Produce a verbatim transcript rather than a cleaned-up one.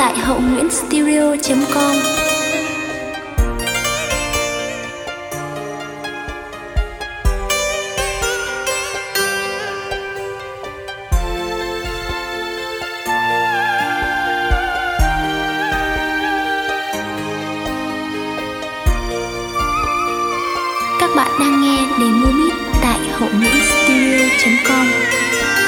tại hậu nguyễn studio chấm com. Các bạn đang nghe demo beat tại hậu nguyễn studio chấm com.